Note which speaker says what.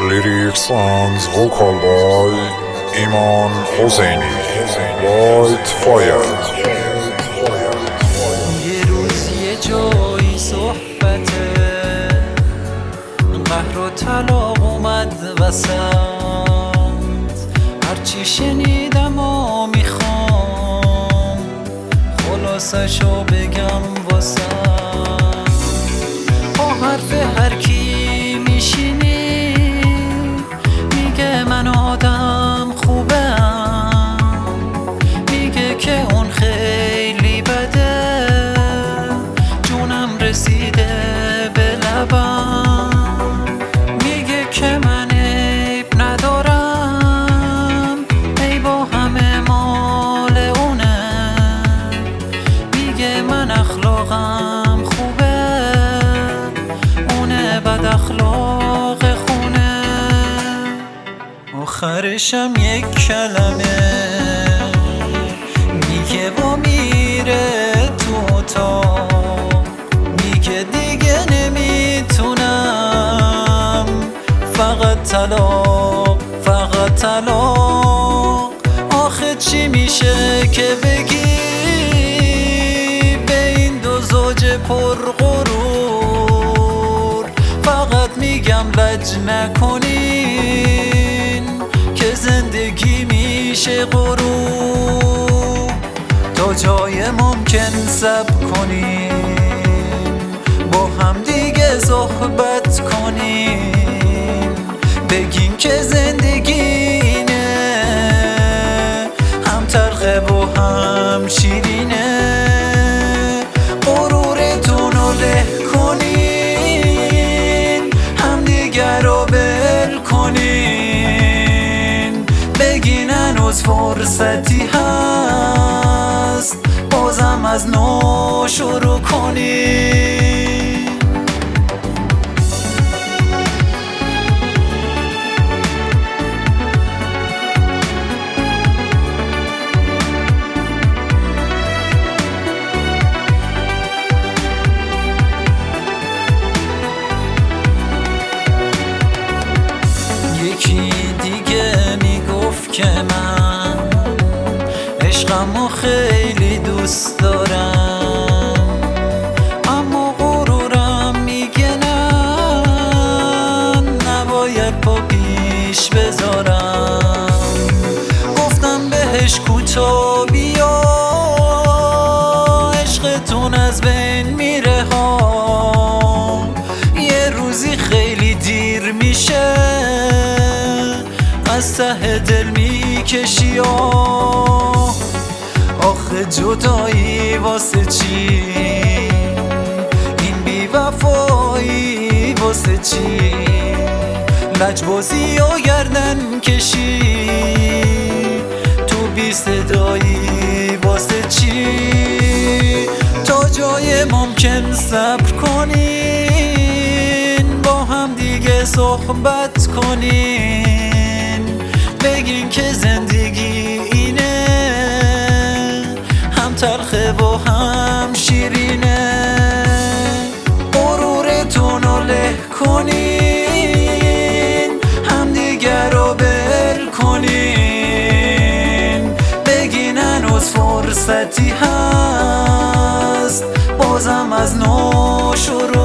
Speaker 1: Lyrics and vocal by Iman Hosseini. White Fire.
Speaker 2: یه روز یه جایی صحبته قهر و طلاق اومد وسط، هرچی شنیدم و میخوام خلاصشو بگم واسه با حرف هر کی میشینی میگه من آدم خوبم، میگه که اون خیلی بده، جونم رسیده به لبم، میگه که من عیب ندارم، ای با همه مال اونه، میگه من اخلاقم خوبه، اونه بد اخلاق خونه. آخرشم یک کلمه میگه و میره تو اتاق، میگه دیگه نمیتونم، فقط طلاق فقط طلاق. آخه چی میشه که بگی به این دو زوج پرغرور؟ فقط میگم لج نکنین که زندگی میشه غروب، تا جای ممکن صبر کنین، با هم دیگه صحبت کنین، بگین که زندگی اینه، هم تلخه و هم شیرینه. غرورتونو له کنین، هم دیگر رو بل کنین، بگین هنوز فرصتی هست، بازم از نو شروع کنین. یکی دیگه میگفت که من عشقمو خیلی دوست دارم، اما غرورم میگه نه، نباید پا پیش بذارم. گفتم بهش کوتا بیا، عشقتون از بین میره ها، یه روزی خیلی دیر میشه، از ته دل میکشی آخه جدایی واسه چی؟ این بی وفایی واسه چی؟ لجبازی و گردن کشی تو بی صدایی واسه چی؟ تا جای ممکن صبر کنین، با هم دیگه صحبت کنین، بگین که زندگی اینه، هم تلخه و هم شیرینه. غرورتونو له کنین، هم دیگر رو بل کنین، بگین هنوز فرصتی هست، بازم از نو شروع